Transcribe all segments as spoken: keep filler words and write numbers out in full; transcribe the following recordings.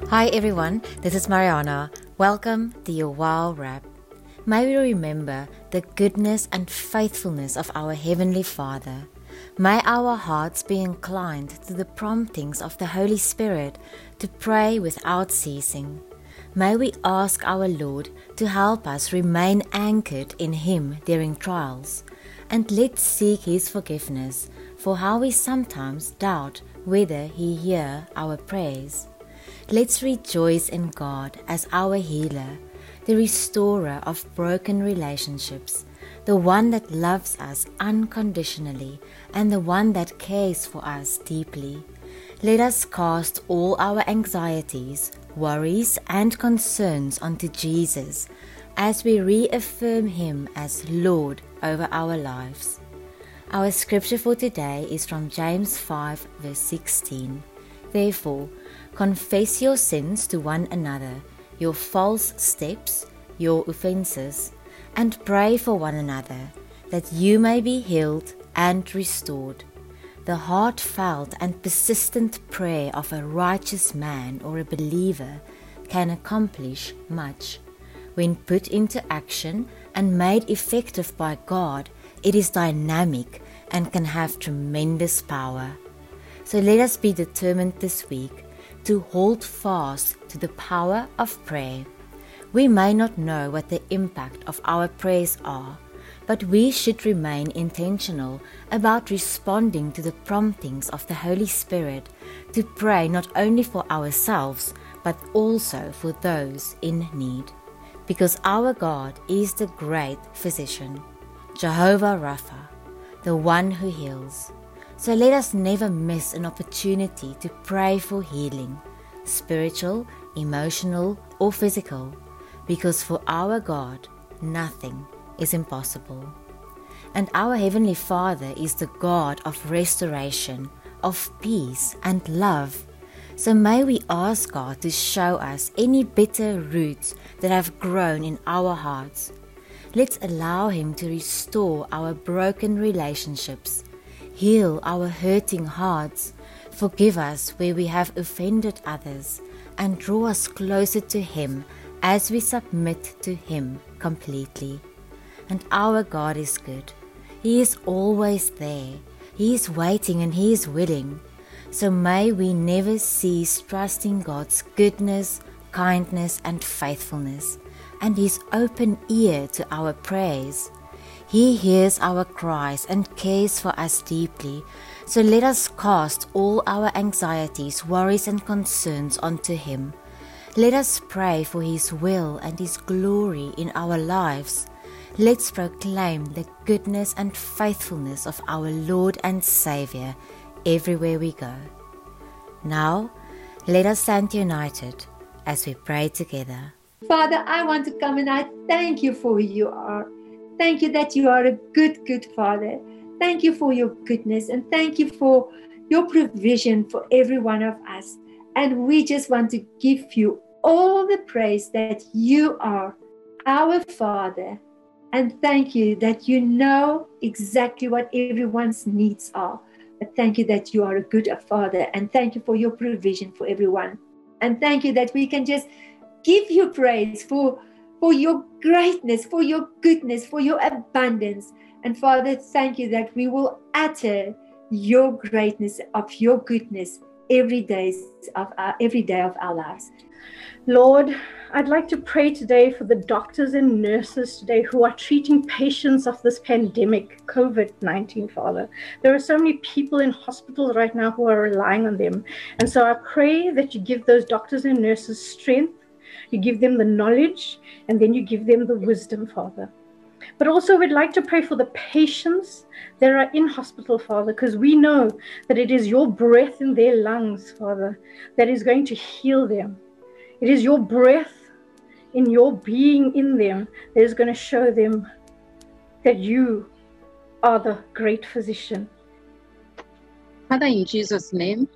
Hi everyone, this is Mariana. Welcome to your Wow Wrap. May we remember the goodness and faithfulness of our Heavenly Father. May our hearts be inclined to the promptings of the Holy Spirit to pray without ceasing. May we ask our Lord to help us remain anchored in Him during trials. And let's seek His forgiveness for how we sometimes doubt whether He hears our prayers. Let's rejoice in God as our healer, the restorer of broken relationships, the one that loves us unconditionally and the one that cares for us deeply. Let us cast all our anxieties, worries, and concerns onto Jesus as we reaffirm Him as Lord over our lives. Our scripture for today is from James five verse sixteen. Therefore, confess your sins to one another, your false steps, your offenses, and pray for one another, that you may be healed and restored. The heartfelt and persistent prayer of a righteous man or a believer can accomplish much. When put into action and made effective by God, it is dynamic and can have tremendous power. So let us be determined this week to hold fast to the power of prayer. We may not know what the impact of our prayers are, but we should remain intentional about responding to the promptings of the Holy Spirit to pray not only for ourselves, but also for those in need. Because our God is the great physician, Jehovah Rapha, the one who heals. So let us never miss an opportunity to pray for healing, spiritual, emotional, or physical, because for our God, nothing is impossible. And our Heavenly Father is the God of restoration, of peace and love. So may we ask God to show us any bitter roots that have grown in our hearts. Let's allow Him to restore our broken relationships, heal our hurting hearts, forgive us where we have offended others, and draw us closer to Him as we submit to Him completely. And our God is good. He is always there. He is waiting and He is willing. So may we never cease trusting God's goodness, kindness, and faithfulness, and His open ear to our prayers. He hears our cries and cares for us deeply, so let us cast all our anxieties, worries, and concerns onto Him. Let us pray for His will and His glory in our lives. Let's proclaim the goodness and faithfulness of our Lord and Savior everywhere we go. Now, let us stand united as we pray together. Father, I want to come and I thank You for who You are. Thank You that You are a good, good Father. Thank You for Your goodness, and thank You for Your provision for every one of us. And we just want to give You all the praise that You are our Father. And thank You that You know exactly what everyone's needs are. But thank You that You are a good Father, and thank You for Your provision for everyone. And thank You that we can just give You praise for for Your greatness, for Your goodness, for Your abundance. And Father, thank You that we will utter Your greatness, of Your goodness every day of our, every day of our lives. Lord, I'd like to pray today for the doctors and nurses today who are treating patients of this pandemic, covid nineteen, Father. There are so many people in hospitals right now who are relying on them. And so I pray that You give those doctors and nurses strength, You give them the knowledge, and then You give them the wisdom, Father. But also we'd like to pray for the patients that are in hospital, Father, because we know that it is Your breath in their lungs, Father, that is going to heal them. It is Your breath in Your being in them that is going to show them that You are the great physician. Father, in Jesus' name,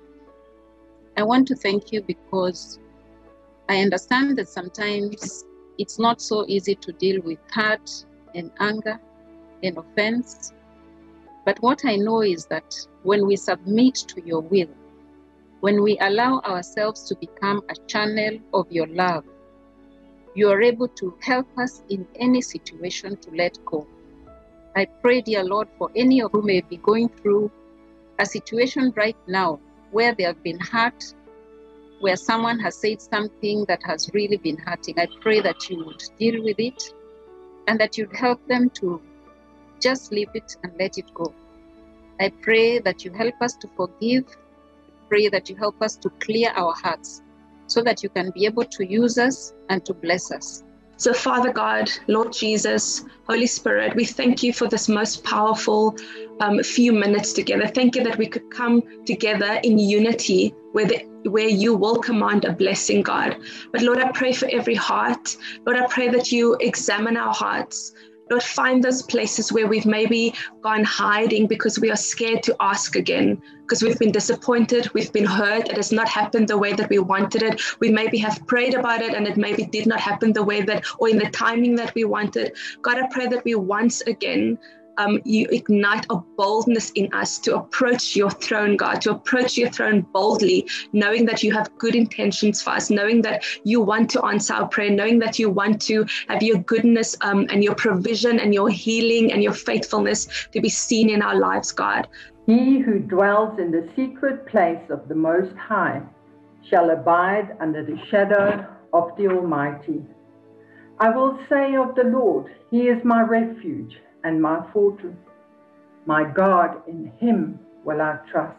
I want to thank You because I understand that sometimes it's not so easy to deal with hurt and anger and offense. But what I know is that when we submit to Your will, when we allow ourselves to become a channel of your love, you are able to help us in any situation to let go. I pray, dear Lord, for any of who may be going through a situation right now where they have been hurt, where someone has said something that has really been hurting. I pray that you would deal with it and that you'd help them to just leave it and let it go. I pray that you help us to forgive. I pray that you help us to clear our hearts so that you can be able to use us and to bless us. So Father God, Lord Jesus, Holy Spirit, we thank you for this most powerful um, few minutes together. Thank you that we could come together in unity where, the, where you will command a blessing, God. But Lord, I pray for every heart. Lord, I pray that you examine our hearts. Lord, find those places where we've maybe gone hiding because we are scared to ask again, because we've been disappointed, we've been hurt, it has not happened the way that we wanted it. We maybe have prayed about it and it maybe did not happen the way that, or in the timing that we wanted. God, I pray that we once again, um, you ignite a boldness in us to approach your throne, God, to approach your throne boldly, knowing that you have good intentions for us, knowing that you want to answer our prayer, knowing that you want to have your goodness um, and your provision and your healing and your faithfulness to be seen in our lives, God. He who dwells in the secret place of the Most High shall abide under the shadow of the Almighty. I will say of the Lord, He is my refuge and my fortress. My God, in Him will I trust.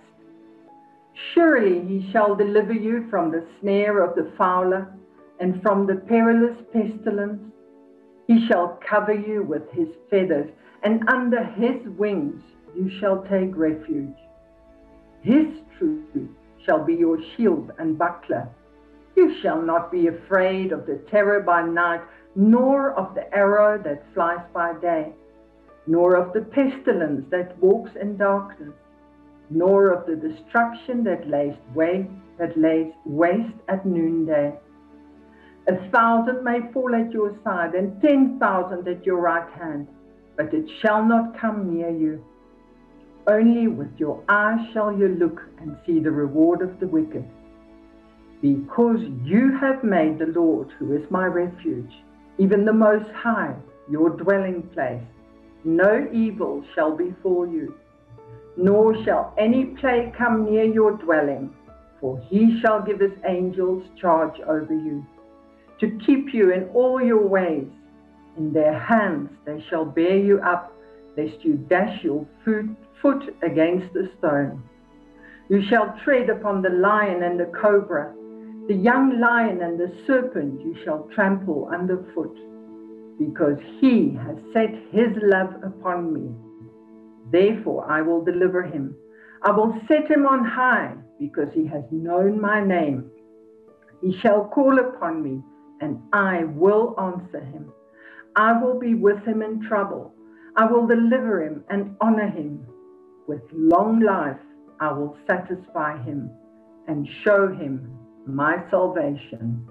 Surely He shall deliver you from the snare of the fowler and from the perilous pestilence. He shall cover you with His feathers, and under His wings you shall take refuge. His truth shall be your shield and buckler. You shall not be afraid of the terror by night, nor of the arrow that flies by day, nor of the pestilence that walks in darkness, nor of the destruction that lays waste, that lays waste at noonday. A thousand may fall at your side, and ten thousand at your right hand, but it shall not come near you. Only with your eyes shall you look and see the reward of the wicked. Because you have made the Lord, who is my refuge, even the Most High, your dwelling place, no evil shall befall you, nor shall any plague come near your dwelling, for He shall give His angels charge over you, to keep you in all your ways. In their hands they shall bear you up, lest you dash your foot against a stone. You shall tread upon the lion and the cobra, the young lion and the serpent you shall trample underfoot. Because He has set His love upon me, therefore I will deliver him. I will set him on high, because he has known my name. He shall call upon me, and I will answer him. I will be with him in trouble. I will deliver him and honor him. With long life I will satisfy him and show him my salvation.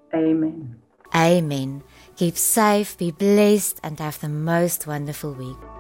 Amen. Amen. Keep safe, be blessed, and have the most wonderful week.